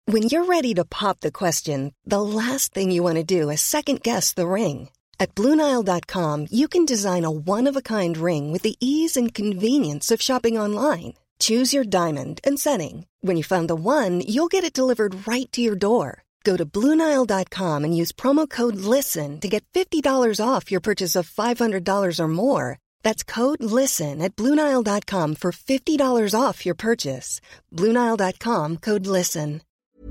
When you're ready to pop the question, the last thing you want to do is second-guess the ring. At BlueNile.com, you can design a one-of-a-kind ring with the ease and convenience of shopping online. Choose your diamond and setting. When you find the one, you'll get it delivered right to your door. Go to BlueNile.com and use promo code LISTEN to get $50 off your purchase of $500 or more. That's code LISTEN at BlueNile.com for $50 off your purchase. BlueNile.com, code LISTEN.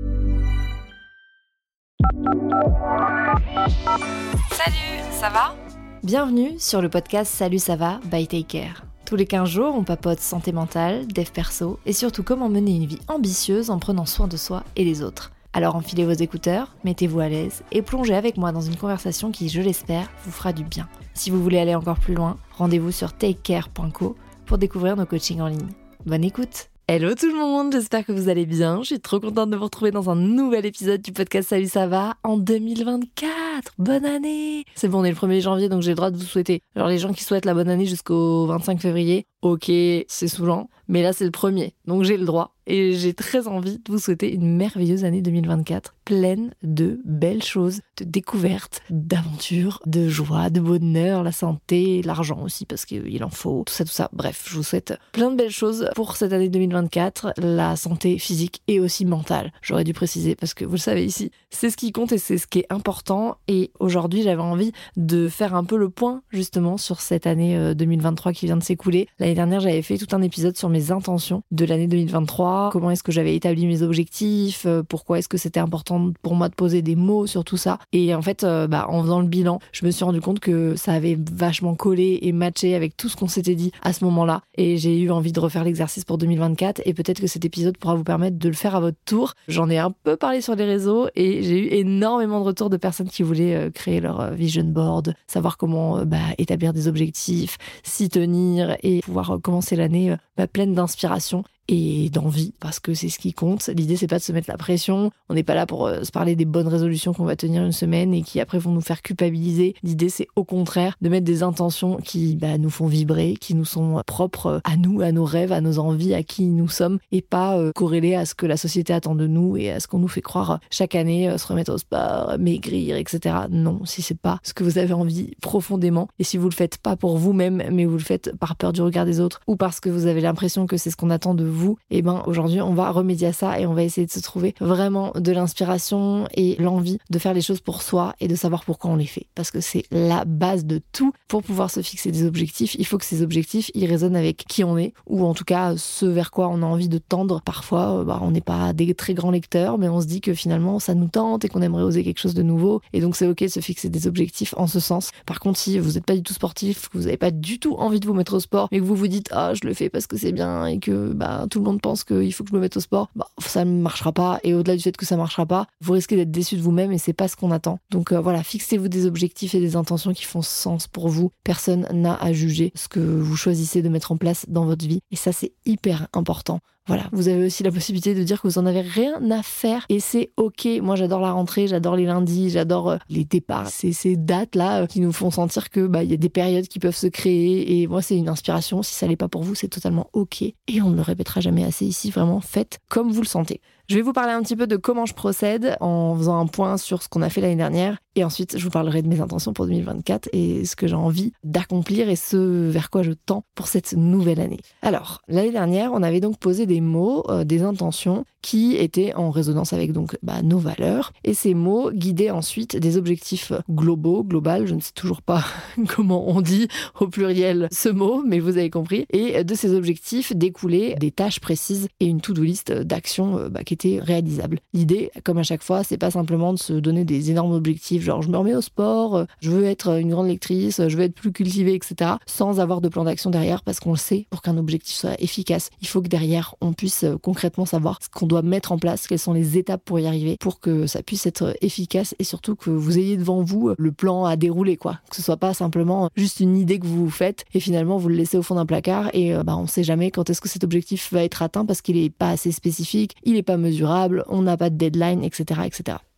Salut, ça va ? Bienvenue sur le podcast Salut ça va by Take Care. Tous les 15 jours, on papote santé mentale, dev perso et surtout comment mener une vie ambitieuse en prenant soin de soi et des autres. Alors enfilez vos écouteurs, mettez-vous à l'aise et plongez avec moi dans une conversation qui, je l'espère, vous fera du bien. Si vous voulez aller encore plus loin, rendez-vous sur takecare.co pour découvrir nos coachings en ligne. Bonne écoute! Hello tout le monde, j'espère que vous allez bien. Je suis trop contente de vous retrouver dans un nouvel épisode du podcast Salut ça va en 2024. Bonne année! C'est bon, on est le 1er janvier donc j'ai le droit de vous souhaiter. Alors les gens qui souhaitent la bonne année jusqu'au 25 février, ok, c'est saoulant, mais là c'est le 1er, donc j'ai le droit. Et j'ai très envie de vous souhaiter une merveilleuse année 2024, pleine de belles choses, de découvertes, d'aventures, de joie, de bonheur, la santé, l'argent aussi parce qu'il en faut, tout ça. Bref, je vous souhaite plein de belles choses pour cette année 2024, la santé physique et aussi mentale. J'aurais dû préciser parce que vous le savez ici, c'est ce qui compte et c'est ce qui est important. Et aujourd'hui, j'avais envie de faire un peu le point justement sur cette année 2023 qui vient de s'écouler. L'année dernière, j'avais fait tout un épisode sur mes intentions de l'année 2023. Comment est-ce que j'avais établi mes objectifs, pourquoi est-ce que c'était important pour moi de poser des mots sur tout ça. Et en fait, en faisant le bilan, je me suis rendu compte que ça avait vachement collé et matché avec tout ce qu'on s'était dit à ce moment-là. Et j'ai eu envie de refaire l'exercice pour 2024 et peut-être que cet épisode pourra vous permettre de le faire à votre tour. J'en ai un peu parlé sur les réseaux et j'ai eu énormément de retours de personnes qui voulaient créer leur vision board, savoir comment établir des objectifs, s'y tenir et pouvoir commencer l'année pleine d'inspiration et d'envie, parce que c'est ce qui compte. L'idée, c'est pas de se mettre la pression. On n'est pas là pour se parler des bonnes résolutions qu'on va tenir une semaine et qui après vont nous faire culpabiliser. L'idée, c'est au contraire de mettre des intentions qui nous font vibrer, qui nous sont propres à nous, à nos rêves, à nos envies, à qui nous sommes, et pas corrélées à ce que la société attend de nous et à ce qu'on nous fait croire chaque année, se remettre au sport, maigrir, etc. Non, si c'est pas ce que vous avez envie profondément, et si vous le faites pas pour vous-même, mais vous le faites par peur du regard des autres, ou parce que vous avez l'impression que c'est ce qu'on attend de vous, et aujourd'hui on va remédier à ça et on va essayer de se trouver vraiment de l'inspiration et l'envie de faire les choses pour soi et de savoir pourquoi on les fait, parce que c'est la base de tout. Pour pouvoir se fixer des objectifs, il faut que ces objectifs ils résonnent avec qui on est, ou en tout cas ce vers quoi on a envie de tendre. Parfois on n'est pas des très grands lecteurs, mais on se dit que finalement ça nous tente et qu'on aimerait oser quelque chose de nouveau, et donc c'est ok de se fixer des objectifs en ce sens. Par contre, si vous n'êtes pas du tout sportif, que vous n'avez pas du tout envie de vous mettre au sport, mais que vous vous dites je le fais parce que c'est bien et que tout le monde pense qu'il faut que je me mette au sport, ça ne marchera pas. Et au-delà du fait que ça ne marchera pas, vous risquez d'être déçu de vous-même et c'est pas ce qu'on attend. Donc fixez-vous des objectifs et des intentions qui font sens pour vous. Personne n'a à juger ce que vous choisissez de mettre en place dans votre vie. Et ça, c'est hyper important. Voilà, vous avez aussi la possibilité de dire que vous en avez rien à faire et c'est ok. Moi, j'adore la rentrée, j'adore les lundis, j'adore les départs. C'est ces dates-là qui nous font sentir que y a des périodes qui peuvent se créer, et moi, c'est une inspiration. Si ça l'est pas pour vous, c'est totalement ok. Et on ne le répétera jamais assez ici. Vraiment, faites comme vous le sentez. Je vais vous parler un petit peu de comment je procède en faisant un point sur ce qu'on a fait l'année dernière. Et ensuite, je vous parlerai de mes intentions pour 2024 et ce que j'ai envie d'accomplir et ce vers quoi je tends pour cette nouvelle année. Alors, l'année dernière, on avait donc posé des mots, des intentions qui étaient en résonance avec nos valeurs. Et ces mots guidaient ensuite des objectifs global, je ne sais toujours pas comment on dit au pluriel ce mot, mais vous avez compris. Et de ces objectifs découlaient des tâches précises et une to-do list d'actions qui étaient réalisables. L'idée, comme à chaque fois, c'est pas simplement de se donner des énormes objectifs, genre je me remets au sport, je veux être une grande lectrice, je veux être plus cultivée, etc., sans avoir de plan d'action derrière, parce qu'on le sait, pour qu'un objectif soit efficace, il faut que derrière, on puisse concrètement savoir ce qu'on doit mettre en place, quelles sont les étapes pour y arriver, pour que ça puisse être efficace et surtout que vous ayez devant vous le plan à dérouler, quoi. Que ce soit pas simplement juste une idée que vous vous faites et finalement vous le laissez au fond d'un placard et on sait jamais quand est-ce que cet objectif va être atteint parce qu'il est pas assez spécifique, il est pas mesurable, on n'a pas de deadline, etc., etc.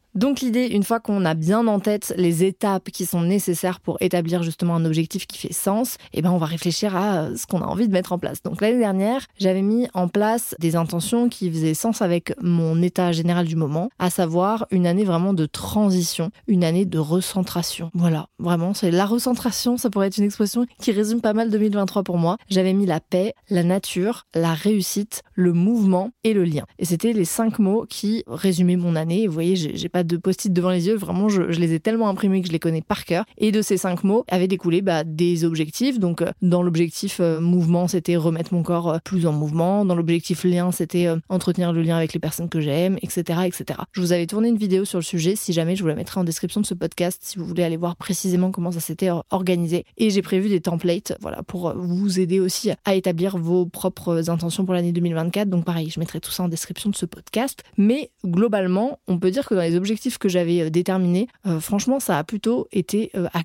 Donc l'idée, une fois qu'on a bien en tête les étapes qui sont nécessaires pour établir justement un objectif qui fait sens, on va réfléchir à ce qu'on a envie de mettre en place. Donc l'année dernière, j'avais mis en place des intentions qui faisaient sens avec mon état général du moment, à savoir une année vraiment de transition, une année de recentration. Voilà, vraiment, c'est la recentration, ça pourrait être une expression qui résume pas mal 2023 pour moi. J'avais mis la paix, la nature, la réussite, le mouvement et le lien. Et c'était les 5 mots qui résumaient mon année. Et vous voyez, j'ai pas de post-it devant les yeux, vraiment je les ai tellement imprimés que je les connais par cœur. Et de ces 5 mots avaient découlé des objectifs. Donc dans l'objectif mouvement, c'était remettre mon corps plus en mouvement. Dans l'objectif lien, c'était entretenir le lien avec les personnes que j'aime, etc., etc. Je vous avais tourné une vidéo sur le sujet, si jamais je vous la mettrai en description de ce podcast, si vous voulez aller voir précisément comment ça s'était organisé. Et j'ai prévu des templates, voilà, pour vous aider aussi à établir vos propres intentions pour l'année 2024. Donc pareil, je mettrai tout ça en description de ce podcast. Mais globalement, on peut dire que dans les objectifs que j'avais déterminés, franchement, ça a plutôt été à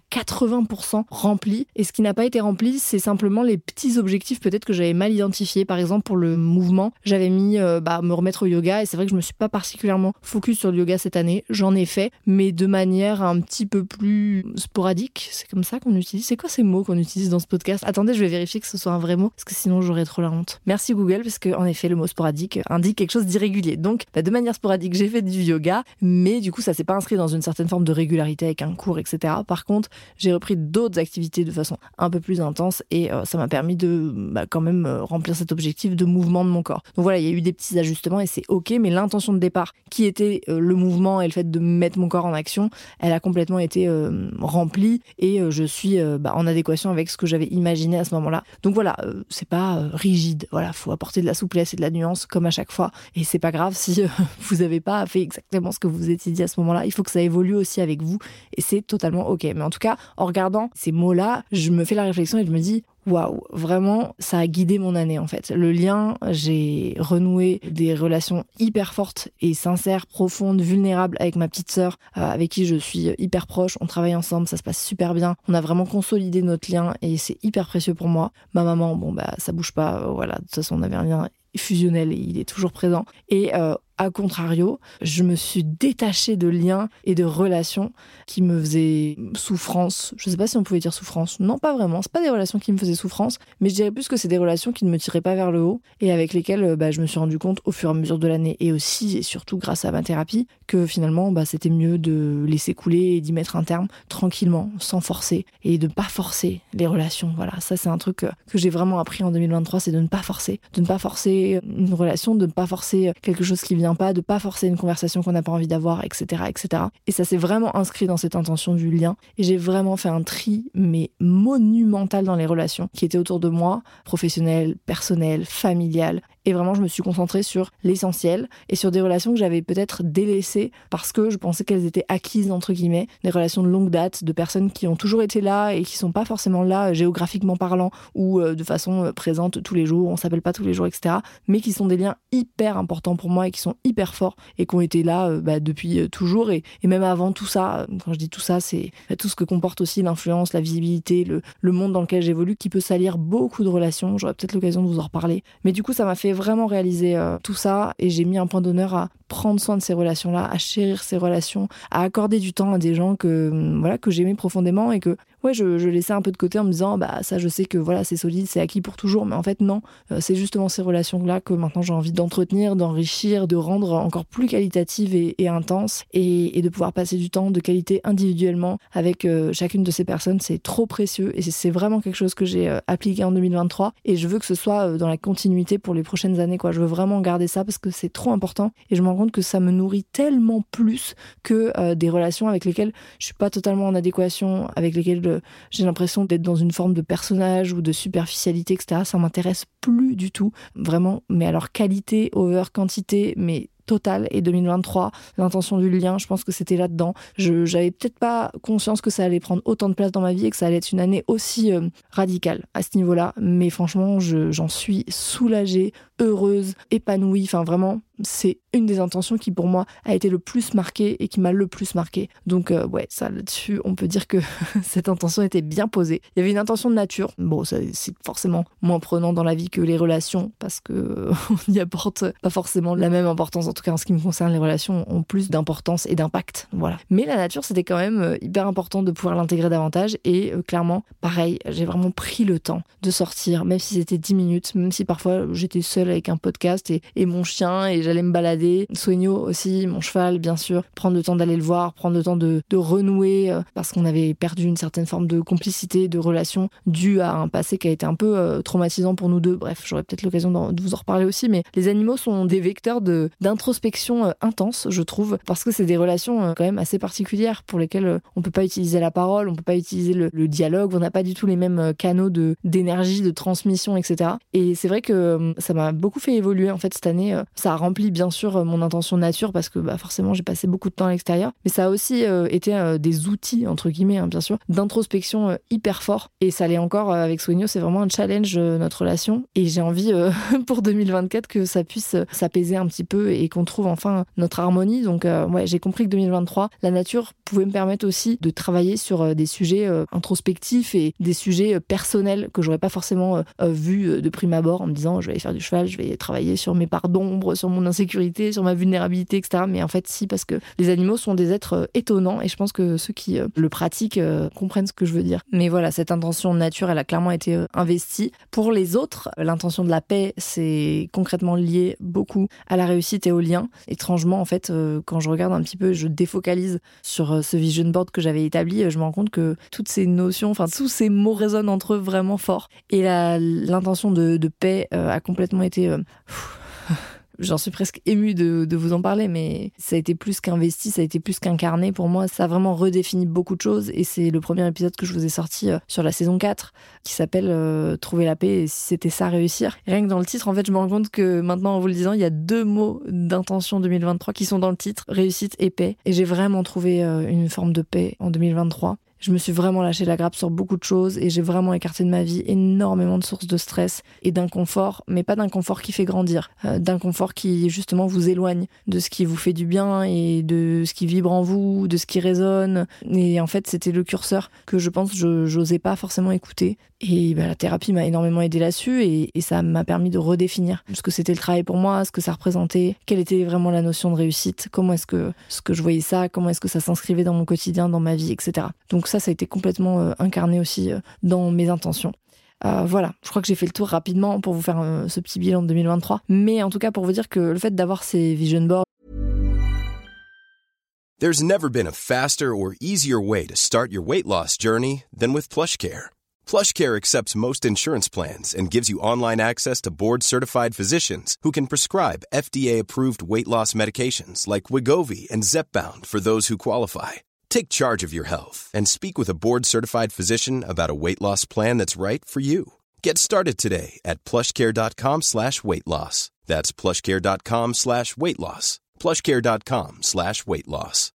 80% rempli. Et ce qui n'a pas été rempli, c'est simplement les petits objectifs peut-être que j'avais mal identifiés. Par exemple, pour le mouvement, j'avais mis me remettre au yoga. Et c'est vrai que je me suis pas particulièrement focus sur le yoga cette année. J'en ai fait, mais de manière un petit peu plus sporadique. C'est comme ça qu'on utilise. C'est quoi ces mots qu'on utilise dans ce podcast ? Attendez, je vais vérifier que ce soit un vrai mot, parce que sinon j'aurais trop la honte. Merci Google, parce que en effet, le mot sporadique indique quelque chose d'irrégulier. Donc, de manière sporadique, j'ai fait du yoga, mais du coup, ça s'est pas inscrit dans une certaine forme de régularité avec un cours, etc. Par contre, j'ai repris d'autres activités de façon un peu plus intense et ça m'a permis de quand même remplir cet objectif de mouvement de mon corps. Donc voilà, il y a eu des petits ajustements et c'est ok, mais l'intention de départ, qui était le mouvement et le fait de mettre mon corps en action, elle a complètement été remplie et je suis en adéquation avec ce que j'avais imaginé à ce moment-là. Donc voilà, c'est pas rigide. Voilà, faut apporter de la souplesse et de la nuance comme à chaque fois. Et c'est pas grave si vous avez pas fait exactement ce que vous étiez dit à ce moment-là. Il faut que ça évolue aussi avec vous et c'est totalement ok. Mais en tout cas, en regardant ces mots-là, je me fais la réflexion et je me dis waouh, vraiment, ça a guidé mon année en fait. Le lien, j'ai renoué des relations hyper fortes et sincères, profondes, vulnérables avec ma petite sœur, avec qui je suis hyper proche. On travaille ensemble, ça se passe super bien. On a vraiment consolidé notre lien et c'est hyper précieux pour moi. Ma maman, ça bouge pas. Voilà, de toute façon, on avait un lien fusionnel et il est toujours présent. Et à contrario, je me suis détachée de liens et de relations qui me faisaient souffrance. Je sais pas si on pouvait dire souffrance. Non, pas vraiment. C'est pas des relations qui me faisaient souffrance, mais je dirais plus que c'est des relations qui ne me tiraient pas vers le haut et avec lesquelles je me suis rendu compte au fur et à mesure de l'année et aussi et surtout grâce à ma thérapie que finalement c'était mieux de laisser couler et d'y mettre un terme tranquillement, sans forcer et de pas forcer les relations. Voilà, ça c'est un truc que j'ai vraiment appris en 2023, c'est de ne pas forcer une relation, de ne pas forcer quelque chose qui vient pas, de pas forcer une conversation qu'on n'a pas envie d'avoir, etc., etc. Et ça s'est vraiment inscrit dans cette intention du lien. Et j'ai vraiment fait un tri, mais monumental dans les relations qui étaient autour de moi, professionnelles, personnelles, familiales. Et vraiment, je me suis concentrée sur l'essentiel et sur des relations que j'avais peut-être délaissées parce que je pensais qu'elles étaient acquises, entre guillemets. Des relations de longue date, de personnes qui ont toujours été là et qui sont pas forcément là géographiquement parlant ou de façon présente tous les jours, on s'appelle pas tous les jours, etc. Mais qui sont des liens hyper importants pour moi et qui sont hyper forts et qui ont été là depuis toujours et même avant tout ça. Quand je dis tout ça, c'est tout ce que comporte aussi l'influence, la visibilité, le monde dans lequel j'évolue qui peut salir beaucoup de relations. J'aurai peut-être l'occasion de vous en reparler. Mais du coup, ça m'a fait vraiment réaliser tout ça et j'ai mis un point d'honneur à prendre soin de ces relations-là, à chérir ces relations, à accorder du temps à des gens que j'aimais profondément et que je laissais un peu de côté en me disant ça je sais que c'est solide, c'est acquis pour toujours, mais en fait non, c'est justement ces relations-là que maintenant j'ai envie d'entretenir, d'enrichir, de rendre encore plus qualitatives et intenses et de pouvoir passer du temps de qualité individuellement avec chacune de ces personnes. C'est trop précieux et c'est vraiment quelque chose que j'ai appliqué en 2023 et je veux que ce soit dans la continuité pour les prochaines années, quoi. Je veux vraiment garder ça parce que c'est trop important et je me rends compte que ça me nourrit tellement plus que des relations avec lesquelles je suis pas totalement en adéquation, avec lesquelles j'ai l'impression d'être dans une forme de personnage ou de superficialité, etc. Ça m'intéresse plus du tout, vraiment. Mais alors qualité over quantité, mais totale. Et 2023, l'intention du lien, je pense que c'était là-dedans. J'avais peut-être pas conscience que ça allait prendre autant de place dans ma vie et que ça allait être une année aussi radicale à ce niveau-là. Mais franchement, j'en suis soulagée, heureuse, épanouie. Enfin, vraiment, c'est une des intentions qui, pour moi, a été le plus marquée et qui m'a le plus marquée. Donc, ça, là-dessus, on peut dire que cette intention était bien posée. Il y avait une intention de nature. Bon, ça, c'est forcément moins prenant dans la vie que les relations parce que on y apporte pas forcément la même importance tout cas en ce qui me concerne, les relations ont plus d'importance et d'impact. Voilà. Mais la nature, c'était quand même hyper important de pouvoir l'intégrer davantage. Et clairement, pareil, j'ai vraiment pris le temps de sortir, même si c'était 10 minutes, même si parfois j'étais seule avec un podcast et mon chien et j'allais me balader. Soigno aussi, mon cheval, bien sûr. Prendre le temps d'aller le voir, prendre le temps de renouer parce qu'on avait perdu une certaine forme de complicité, de relation due à un passé qui a été un peu traumatisant pour nous deux. Bref, j'aurai peut-être l'occasion de vous en reparler aussi, mais les animaux sont des vecteurs d'introspection intense, je trouve, parce que c'est des relations quand même assez particulières pour lesquelles on peut pas utiliser la parole, on peut pas utiliser le dialogue, on n'a pas du tout les mêmes canaux d'énergie, de transmission, etc. Et c'est vrai que ça m'a beaucoup fait évoluer en fait cette année. Ça a rempli bien sûr mon intention nature parce que forcément j'ai passé beaucoup de temps à l'extérieur, mais ça a aussi été des outils entre guillemets, bien sûr, d'introspection hyper fort. Et ça l'est encore avec Soigno, c'est vraiment un challenge notre relation. Et j'ai envie pour 2024 que ça puisse s'apaiser un petit peu et qu'on trouve enfin notre harmonie. Donc j'ai compris que 2023, la nature pouvait me permettre aussi de travailler sur des sujets introspectifs et des sujets personnels que j'aurais pas forcément vus de prime abord en me disant je vais aller faire du cheval, je vais travailler sur mes parts d'ombre, sur mon insécurité, sur ma vulnérabilité, etc. Mais en fait si, parce que les animaux sont des êtres étonnants et je pense que ceux qui le pratiquent comprennent ce que je veux dire. Mais voilà, cette intention de nature, elle a clairement été investie. Pour les autres, l'intention de la paix, c'est concrètement lié beaucoup à la réussite et au lien. Étrangement, en fait, quand je regarde un petit peu, je défocalise sur ce vision board que j'avais établi, je me rends compte que toutes ces notions, enfin tous ces mots résonnent entre eux vraiment fort. Et l'intention de paix a complètement été... J'en suis presque émue de vous en parler, mais ça a été plus qu'investi, ça a été plus qu'incarné pour moi. Ça a vraiment redéfini beaucoup de choses et c'est le premier épisode que je vous ai sorti sur la saison 4 qui s'appelle Trouver la paix et si c'était ça réussir. Et rien que dans le titre, en fait, je me rends compte que maintenant, en vous le disant, il y a 2 mots d'intention 2023 qui sont dans le titre, réussite et paix. Et j'ai vraiment trouvé une forme de paix en 2023. Je me suis vraiment lâché la grappe sur beaucoup de choses et j'ai vraiment écarté de ma vie énormément de sources de stress et d'inconfort, mais pas d'inconfort qui fait grandir, d'inconfort qui justement vous éloigne de ce qui vous fait du bien et de ce qui vibre en vous, de ce qui résonne. Et en fait, c'était le curseur que je pense j'osais pas forcément écouter. Et la thérapie m'a énormément aidé là-dessus et ça m'a permis de redéfinir ce que c'était le travail pour moi, ce que ça représentait, quelle était vraiment la notion de réussite, comment est-ce que je voyais ça, comment est-ce que ça s'inscrivait dans mon quotidien, dans ma vie, etc. Donc ça a été complètement incarné aussi dans mes intentions. Voilà, je crois que j'ai fait le tour rapidement pour vous faire ce petit bilan de 2023. Mais en tout cas, pour vous dire que le fait d'avoir ces vision boards... There's never been a faster or easier way to start your weight loss journey than with PlushCare. PlushCare accepts most insurance plans and gives you online access to board-certified physicians who can prescribe FDA-approved weight loss medications like Wegovy and Zepbound for those who qualify. Take charge of your health and speak with a board-certified physician about a weight loss plan that's right for you. Get started today at plushcare.com/weightloss. That's plushcare.com/weightloss. plushcare.com/weightloss.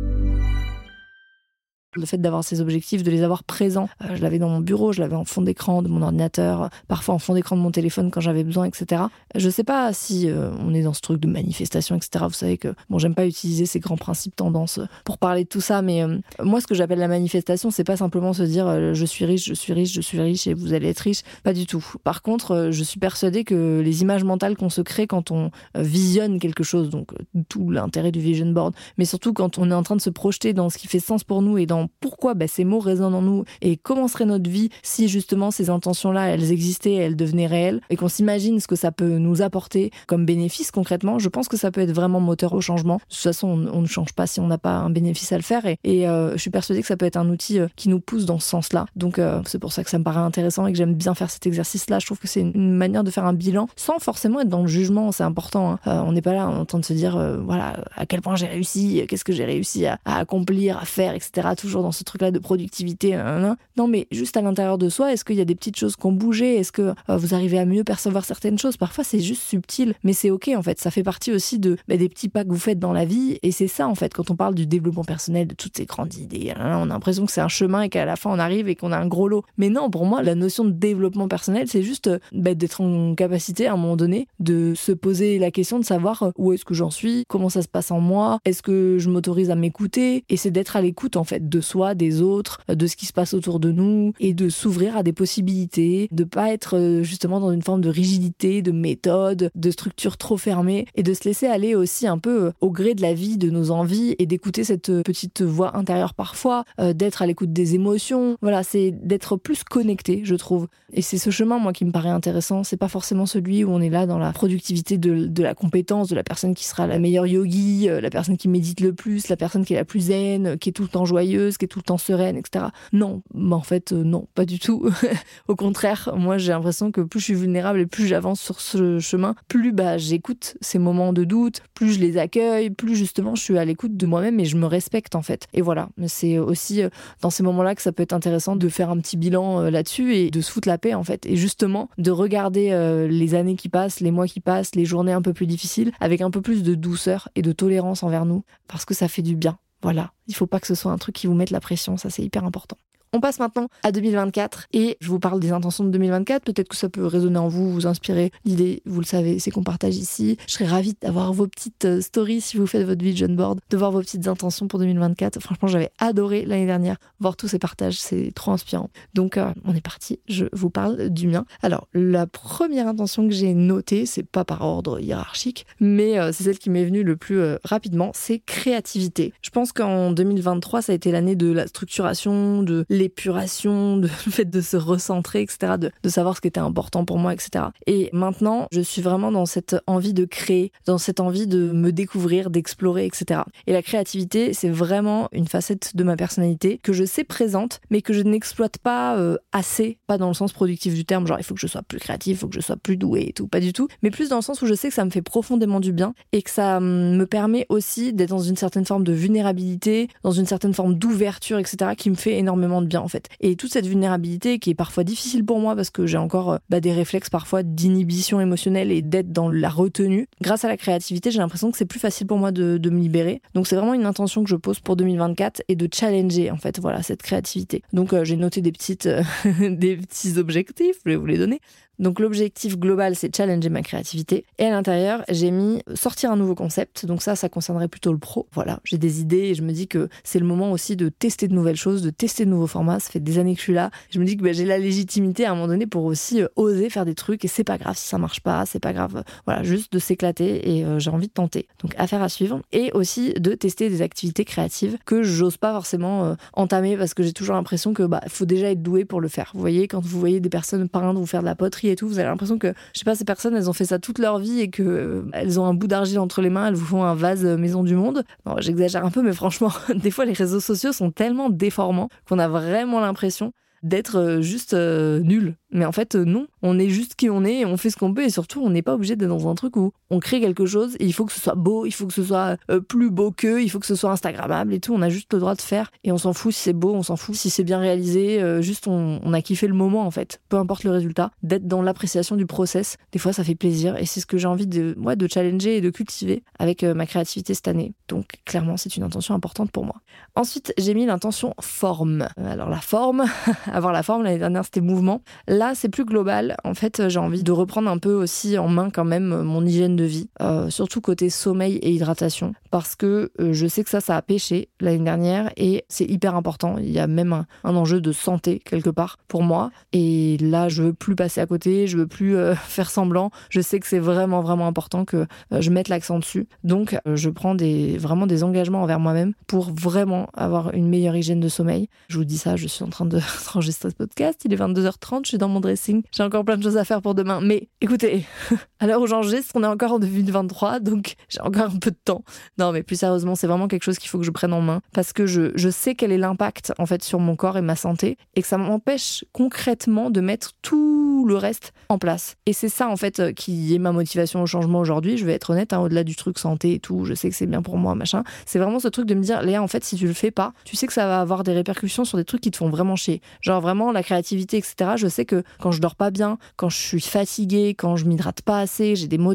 Le fait d'avoir ces objectifs, de les avoir présents, je l'avais dans mon bureau, je l'avais en fond d'écran de mon ordinateur, parfois en fond d'écran de mon téléphone quand j'avais besoin, etc. Je sais pas si on est dans ce truc de manifestation, etc. Vous savez que, j'aime pas utiliser ces grands principes tendances pour parler de tout ça, mais moi, ce que j'appelle la manifestation, c'est pas simplement se dire je suis riche, je suis riche, je suis riche et vous allez être riche. Pas du tout. Par contre, je suis persuadée que les images mentales qu'on se crée quand on visionne quelque chose, donc tout l'intérêt du vision board, mais surtout quand on est en train de se projeter dans ce qui fait sens pour nous et dans pourquoi ces mots résonnent en nous et comment serait notre vie si justement ces intentions-là, elles existaient, elles devenaient réelles et qu'on s'imagine ce que ça peut nous apporter comme bénéfice concrètement, je pense que ça peut être vraiment moteur au changement. De toute façon, on ne change pas si on n'a pas un bénéfice à le faire et je suis persuadée que ça peut être un outil qui nous pousse dans ce sens-là. Donc c'est pour ça que ça me paraît intéressant et que j'aime bien faire cet exercice-là. Je trouve que c'est une manière de faire un bilan sans forcément être dans le jugement, c'est important. On n'est pas là en train de se dire voilà à quel point j'ai réussi, qu'est-ce que j'ai réussi à accomplir, à faire, etc. Toujours dans ce truc-là de productivité. Non, mais juste à l'intérieur de soi, est-ce qu'il y a des petites choses qui ont bougé? Est-ce que vous arrivez à mieux percevoir certaines choses? Parfois, c'est juste subtil, mais c'est ok, en fait. Ça fait partie aussi des petits pas que vous faites dans la vie, et c'est ça, en fait, quand on parle du développement personnel, de toutes ces grandes idées. On a l'impression que c'est un chemin et qu'à la fin, on arrive et qu'on a un gros lot. Mais non, pour moi, la notion de développement personnel, c'est juste d'être en capacité, à un moment donné, de se poser la question de savoir où est-ce que j'en suis, comment ça se passe en moi, est-ce que je m'autorise à m'écouter, et c'est d'être à l'écoute, en fait, de soi, des autres, de ce qui se passe autour de nous et de s'ouvrir à des possibilités, de pas être justement dans une forme de rigidité, de méthode, de structure trop fermée et de se laisser aller aussi un peu au gré de la vie, de nos envies et d'écouter cette petite voix intérieure parfois, d'être à l'écoute des émotions. Voilà, c'est d'être plus connecté, je trouve. Et c'est ce chemin, moi, qui me paraît intéressant. C'est pas forcément celui où on est là dans la productivité de la compétence, de la personne qui sera la meilleure yogi, la personne qui médite le plus, la personne qui est la plus zen, qui est tout le temps joyeuse, qui est tout le temps sereine, etc. Non, en fait, non, pas du tout. Au contraire, moi, j'ai l'impression que plus je suis vulnérable et plus j'avance sur ce chemin, plus j'écoute ces moments de doute, plus je les accueille, plus justement je suis à l'écoute de moi-même et je me respecte en fait. Et voilà, c'est aussi dans ces moments-là que ça peut être intéressant de faire un petit bilan là-dessus et de se foutre la paix en fait. Et justement, de regarder les années qui passent, les mois qui passent, les journées un peu plus difficiles, avec un peu plus de douceur et de tolérance envers nous, parce que ça fait du bien. Voilà, il faut pas que ce soit un truc qui vous mette la pression, ça c'est hyper important. On passe maintenant à 2024 et je vous parle des intentions de 2024. Peut-être que ça peut résonner en vous, vous inspirer. L'idée, vous le savez, c'est qu'on partage ici. Je serais ravie d'avoir vos petites stories si vous faites votre vision board, de voir vos petites intentions pour 2024. Franchement, j'avais adoré l'année dernière voir tous ces partages, c'est trop inspirant. Donc, on est parti, je vous parle du mien. Alors, la première intention que j'ai notée, c'est pas par ordre hiérarchique, mais c'est celle qui m'est venue le plus rapidement, c'est créativité. Je pense qu'en 2023, ça a été l'année de la structuration, de l'épuration, le fait de se recentrer, etc., de savoir ce qui était important pour moi, etc. Et maintenant, je suis vraiment dans cette envie de créer, dans cette envie de me découvrir, d'explorer, etc. Et la créativité, c'est vraiment une facette de ma personnalité que je sais présente, mais que je n'exploite pas assez, pas dans le sens productif du terme, genre il faut que je sois plus créatif, il faut que je sois plus doué et tout, pas du tout, mais plus dans le sens où je sais que ça me fait profondément du bien et que ça me permet aussi d'être dans une certaine forme de vulnérabilité, dans une certaine forme d'ouverture, etc., qui me fait énormément de bien en fait. Et toute cette vulnérabilité qui est parfois difficile pour moi parce que j'ai encore des réflexes parfois d'inhibition émotionnelle et d'être dans la retenue, grâce à la créativité, j'ai l'impression que c'est plus facile pour moi de me libérer. Donc c'est vraiment une intention que je pose pour 2024 et de challenger en fait, voilà, cette créativité. Donc j'ai noté des petits objectifs, je vais vous les donner. Donc l'objectif global, c'est challenger ma créativité. Et à l'intérieur, j'ai mis sortir un nouveau concept. Donc ça concernerait plutôt le pro. Voilà, j'ai des idées et je me dis que c'est le moment aussi de tester de nouvelles choses, de tester de nouveaux formats. Ça fait des années que je suis là. Je me dis que j'ai la légitimité à un moment donné pour aussi oser faire des trucs. Et c'est pas grave si ça marche pas, c'est pas grave. Voilà, juste de s'éclater et j'ai envie de tenter. Donc affaire à suivre. Et aussi de tester des activités créatives que j'ose pas forcément entamer parce que j'ai toujours l'impression que faut déjà être doué pour le faire. Vous voyez, quand vous voyez des personnes peindre ou faire de la poterie et tout, vous avez l'impression que, je sais pas, ces personnes, elles ont fait ça toute leur vie et que elles ont un bout d'argile entre les mains, elles vous font un vase maison du monde. Non, j'exagère un peu, mais franchement, des fois, les réseaux sociaux sont tellement déformants qu'on a vraiment l'impression d'être juste nul. Mais en fait, non. On est juste qui on est et on fait ce qu'on peut et surtout, on n'est pas obligé d'être dans un truc où on crée quelque chose et il faut que ce soit beau, il faut que ce soit plus beau qu'eux, il faut que ce soit instagrammable et tout. On a juste le droit de faire et on s'en fout si c'est beau, on s'en fout si c'est bien réalisé. Juste, on a kiffé le moment en fait. Peu importe le résultat, d'être dans l'appréciation du process. Des fois, ça fait plaisir et c'est ce que j'ai envie de challenger et de cultiver avec ma créativité cette année. Donc, clairement, c'est une intention importante pour moi. Ensuite, j'ai mis l'intention forme. Alors, la forme, avoir la forme, l'année dernière, c'était mouvement. Là, c'est plus global. En fait, j'ai envie de reprendre un peu aussi en main quand même mon hygiène de vie, surtout côté sommeil et hydratation, parce que je sais que ça a pêché l'année dernière et c'est hyper important. Il y a même un enjeu de santé quelque part pour moi. Et là, je veux plus passer à côté, je veux plus faire semblant. Je sais que c'est vraiment, vraiment important que je mette l'accent dessus. Donc, je prends vraiment des engagements envers moi-même pour vraiment avoir une meilleure hygiène de sommeil. Je vous dis ça, je suis en train de enregistrer ce podcast. Il est 22h30, je suis dans mon dressing. J'ai encore plein de choses à faire pour demain. Mais écoutez, à l'heure où j'enregistre, on est encore en 2023, donc j'ai encore un peu de temps. Non, mais plus sérieusement, c'est vraiment quelque chose qu'il faut que je prenne en main parce que je sais quel est l'impact en fait sur mon corps et ma santé et que ça m'empêche concrètement de mettre tout le reste en place. Et c'est ça en fait qui est ma motivation au changement aujourd'hui. Je vais être honnête, au-delà du truc santé et tout, je sais que c'est bien pour moi, machin. C'est vraiment ce truc de me dire, Léa, en fait, si tu le fais pas, tu sais que ça va avoir des répercussions sur des trucs qui te font vraiment chier. Genre vraiment la créativité, etc. Je sais que quand je dors pas bien, quand je suis fatiguée, quand je m'hydrate pas assez, j'ai des maux de tête, etc.,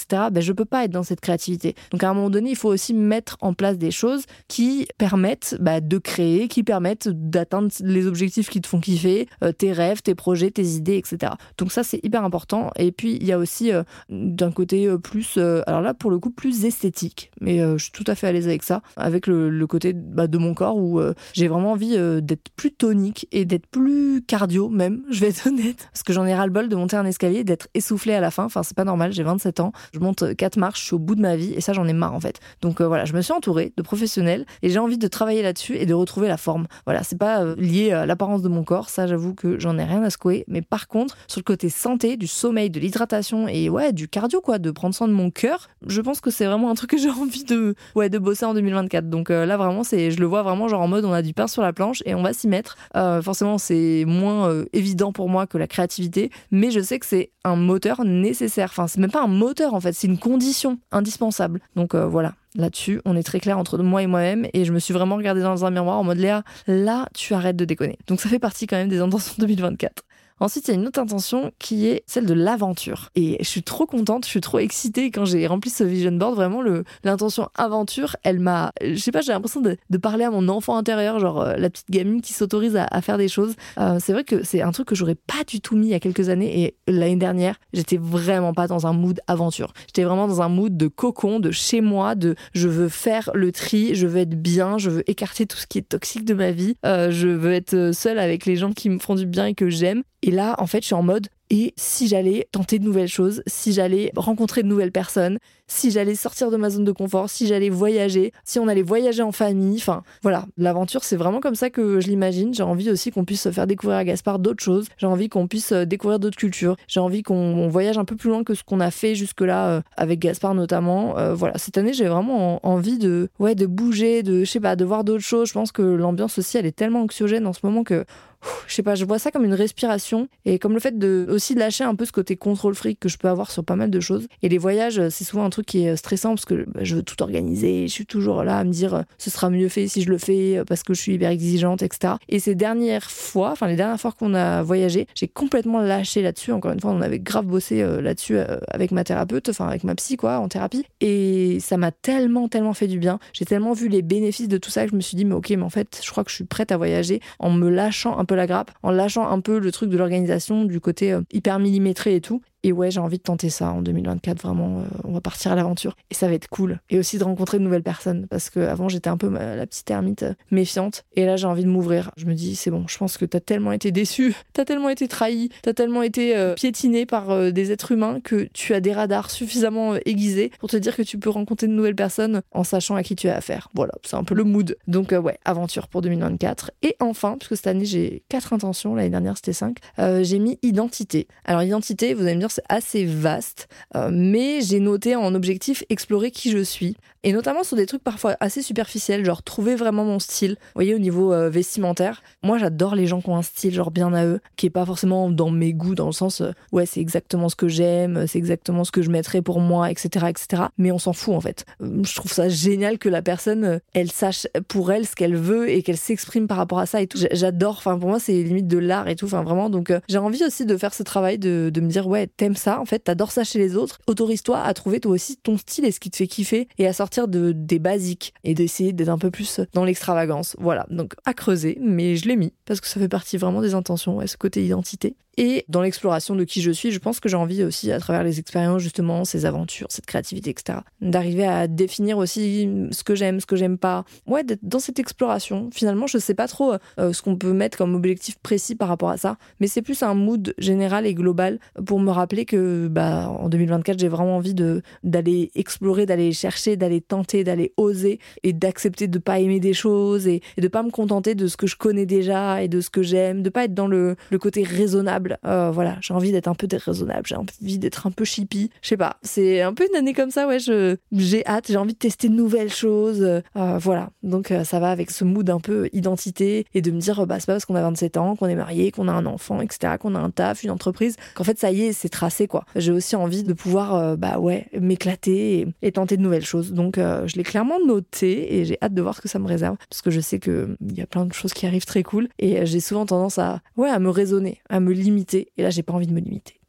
etc., je peux pas être dans cette créativité. Donc à un moment donné, il faut aussi mettre en place des choses qui permettent de créer, qui permettent d'atteindre les objectifs qui te font kiffer, tes rêves, tes projets, tes idées, etc. Donc ça, c'est hyper important. Et puis, il y a aussi d'un côté plus, alors là, pour le coup, plus esthétique. Mais je suis tout à fait à l'aise avec ça, avec le côté de mon corps où j'ai vraiment envie d'être plus tonique et d'être plus cardio même, je vais être honnête. Parce que j'en ai ras-le-bol de monter un escalier et d'être essoufflée à la fin. Enfin, c'est pas normal, j'ai 27 ans. Je monte 4 marches, je suis au bout de ma vie et ça, j'en ai marre en fait. Donc voilà, je me suis entourée de professionnels et j'ai envie de travailler là-dessus et de retrouver la forme. Voilà, c'est pas lié à l'apparence de mon corps, ça j'avoue que j'en ai rien à secouer. Mais par contre, sur le côté santé, du sommeil, de l'hydratation et du cardio quoi, de prendre soin de mon cœur, je pense que c'est vraiment un truc que j'ai envie de bosser en 2024. Donc là vraiment, je le vois vraiment genre en mode on a du pain sur la planche et on va s'y mettre. Forcément, c'est moins évident pour moi que la créativité, mais je sais que c'est un moteur nécessaire. Enfin, c'est même pas un moteur en fait, c'est une condition indispensable. Donc voilà. Là-dessus, on est très clair entre moi et moi-même et je me suis vraiment regardée dans un miroir en mode Léa, là, tu arrêtes de déconner. Donc ça fait partie quand même des intentions 2024. Ensuite, il y a une autre intention qui est celle de l'aventure. Et je suis trop contente, je suis trop excitée quand j'ai rempli ce vision board. Vraiment, l'intention aventure, elle m'a... Je sais pas, j'ai l'impression de parler à mon enfant intérieur, genre la petite gamine qui s'autorise à faire des choses. C'est vrai que c'est un truc que j'aurais pas du tout mis il y a quelques années. Et l'année dernière, j'étais vraiment pas dans un mood aventure. J'étais vraiment dans un mood de cocon, de chez moi, de je veux faire le tri, je veux être bien, je veux écarter tout ce qui est toxique de ma vie. Je veux être seule avec les gens qui me font du bien et que j'aime. Et là, en fait, je suis en mode, et si j'allais tenter de nouvelles choses, si j'allais rencontrer de nouvelles personnes, si j'allais sortir de ma zone de confort, si j'allais voyager, si on allait voyager en famille, enfin voilà, l'aventure c'est vraiment comme ça que je l'imagine. J'ai envie aussi qu'on puisse faire découvrir à Gaspard d'autres choses, j'ai envie qu'on puisse découvrir d'autres cultures, j'ai envie qu'on voyage un peu plus loin que ce qu'on a fait jusque-là avec Gaspard notamment. Voilà, cette année j'ai vraiment envie de bouger, de voir d'autres choses. Je pense que l'ambiance aussi elle est tellement anxiogène en ce moment que je sais pas, je vois ça comme une respiration et comme le fait de aussi lâcher un peu ce côté contrôle fric que je peux avoir sur pas mal de choses. Et les voyages, c'est souvent un truc qui est stressant parce que je veux tout organiser, je suis toujours là à me dire ce sera mieux fait si je le fais parce que je suis hyper exigeante, etc. Et les dernières fois qu'on a voyagé, j'ai complètement lâché là-dessus. Encore une fois, on avait grave bossé là-dessus avec ma thérapeute, enfin avec ma psy quoi, en thérapie. Et ça m'a tellement fait du bien. J'ai tellement vu les bénéfices de tout ça que je me suis dit mais en fait, je crois que je suis prête à voyager en me lâchant un peu la grappe, en lâchant un peu le truc de l'organisation, du côté hyper millimétré et tout. Et j'ai envie de tenter ça en 2024, vraiment, on va partir à l'aventure. Et ça va être cool. Et aussi de rencontrer de nouvelles personnes, parce qu'avant, j'étais un peu la petite ermite méfiante. Et là, j'ai envie de m'ouvrir. Je me dis, c'est bon, je pense que t'as tellement été déçu, t'as tellement été trahi, t'as tellement été piétiné par des êtres humains que tu as des radars suffisamment aiguisés pour te dire que tu peux rencontrer de nouvelles personnes en sachant à qui tu as affaire. Voilà, c'est un peu le mood. Donc aventure pour 2024. Et enfin, parce que cette année, j'ai 4 intentions, l'année dernière, c'était 5, j'ai mis identité. Alors, identité, vous allez me dire, c'est assez vaste, mais j'ai noté en objectif explorer qui je suis, et notamment sur des trucs parfois assez superficiels, genre trouver vraiment mon style. Vous voyez, au niveau vestimentaire, moi j'adore les gens qui ont un style genre bien à eux, qui est pas forcément dans mes goûts, dans le sens c'est exactement ce que j'aime, c'est exactement ce que je mettrais pour moi, etc., mais on s'en fout en fait. Je trouve ça génial que la personne elle sache pour elle ce qu'elle veut et qu'elle s'exprime par rapport à ça et tout. J'adore, enfin pour moi c'est limite de l'art et tout, enfin vraiment. Donc j'ai envie aussi de faire ce travail de me dire t'aimes ça, en fait t'adores ça chez les autres, autorise-toi à trouver toi aussi ton style et ce qui te fait kiffer et à sortir des basiques et d'essayer d'être un peu plus dans l'extravagance. Voilà, donc à creuser, mais je l'ai mis parce que ça fait partie vraiment des intentions, ce côté identité. Et dans l'exploration de qui je suis, je pense que j'ai envie aussi, à travers les expériences, justement, ces aventures, cette créativité, etc., d'arriver à définir aussi ce que j'aime pas. D'être dans cette exploration. Finalement, je sais pas trop ce qu'on peut mettre comme objectif précis par rapport à ça, mais c'est plus un mood général et global pour me rappeler que, en 2024, j'ai vraiment envie d'aller explorer, d'aller chercher, d'aller tenter, d'aller oser et d'accepter de pas aimer des choses et de pas me contenter de ce que je connais déjà et de ce que j'aime, de pas être dans le côté raisonnable. Voilà, j'ai envie d'être un peu déraisonnable, j'ai envie d'être un peu chippie, je sais pas, c'est un peu une année comme ça, j'ai hâte, j'ai envie de tester de nouvelles choses, voilà, donc ça va avec ce mood un peu identité et de me dire c'est pas parce qu'on a 27 ans, qu'on est marié, qu'on a un enfant, etc., qu'on a un taf, une entreprise, qu'en fait ça y est, c'est tracé quoi. J'ai aussi envie de pouvoir m'éclater et tenter de nouvelles choses, donc je l'ai clairement noté et j'ai hâte de voir ce que ça me réserve, parce que je sais que il y a plein de choses qui arrivent très cool et j'ai souvent tendance à me raisonner, à me limiter, et là j'ai pas envie de me limiter.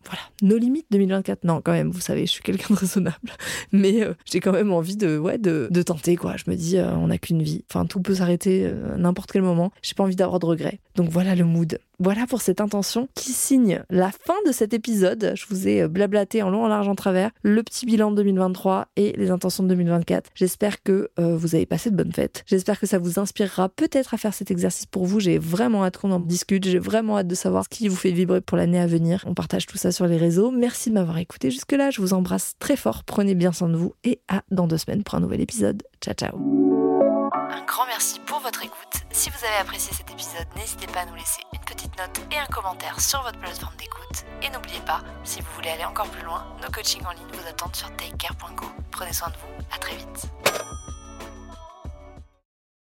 Voilà, nos limites 2024. Non, quand même, vous savez, je suis quelqu'un de raisonnable. Mais j'ai quand même envie de tenter, quoi. Je me dis, on n'a qu'une vie. Enfin, tout peut s'arrêter à n'importe quel moment. J'ai pas envie d'avoir de regrets. Donc voilà le mood. Voilà pour cette intention qui signe la fin de cet épisode. Je vous ai blablaté en long, en large, en travers le petit bilan de 2023 et les intentions de 2024. J'espère que vous avez passé de bonnes fêtes. J'espère que ça vous inspirera peut-être à faire cet exercice pour vous. J'ai vraiment hâte qu'on en discute. J'ai vraiment hâte de savoir ce qui vous fait vibrer pour l'année à venir. On partage tout ça sur les réseaux. Merci de m'avoir écouté jusque-là. Je vous embrasse très fort. Prenez bien soin de vous et à dans 2 semaines pour un nouvel épisode. Ciao, ciao. Un grand merci pour votre écoute. Si vous avez apprécié cet épisode, n'hésitez pas à nous laisser une petite note et un commentaire sur votre plateforme d'écoute. Et n'oubliez pas, si vous voulez aller encore plus loin, nos coachings en ligne vous attendent sur takecare.co. Prenez soin de vous, à très vite.